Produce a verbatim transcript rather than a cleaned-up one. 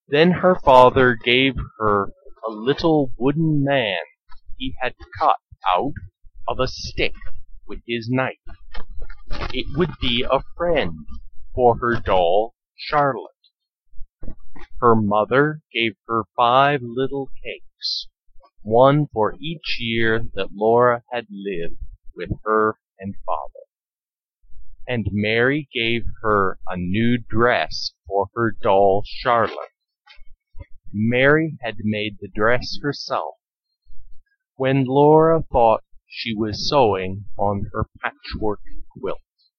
Then her father gave her a little wooden man he had cut out of a stick with his knife. It would be a friend for her doll Charlotte. Her mother gave her five little cakes, one for each year that Laura had lived with her and father. And Mary gave her a new dress for her doll Charlotte. Mary had made the dress herself when Laura thought she was sewing on her patchwork quilt.